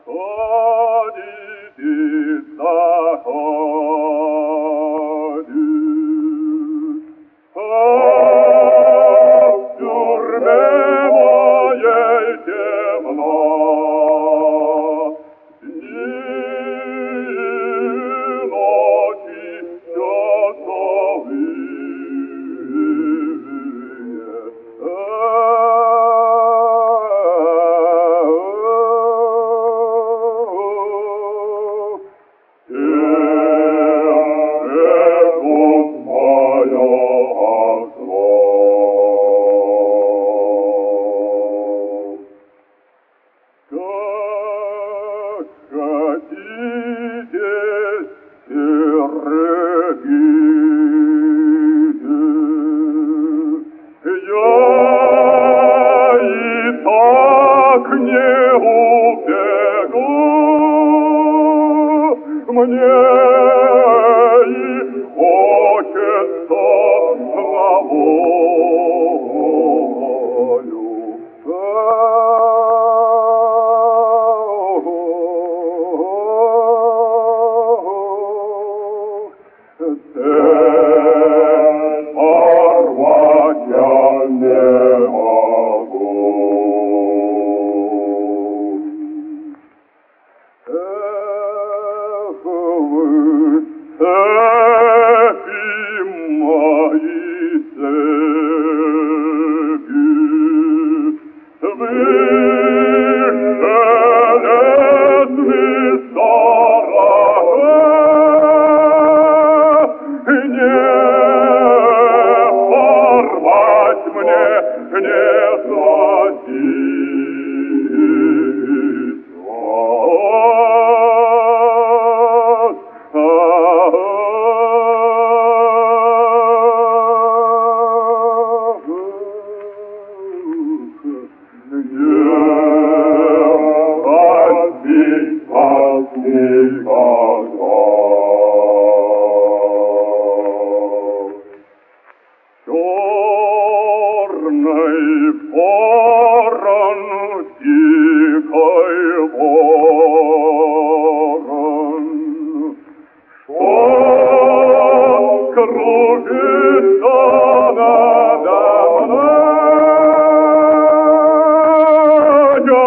Ходит и заходит, в тюрьме моей темно, дни и ночи хотите, берегите. Я и так не убегу, мне и хочется на волю. Порвать я не могу. Эх, вы цепи мои цепи, вы железный сторож, не порвать мне, не сладить вас. Не отбить вас никогда. Черный ворон, дикой ворон, что кружится надо мною,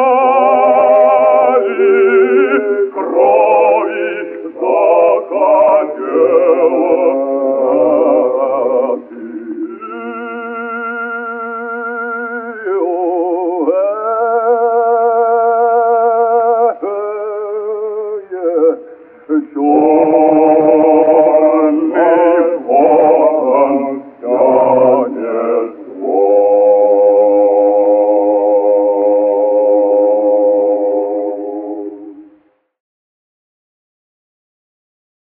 крови захотела. Sure.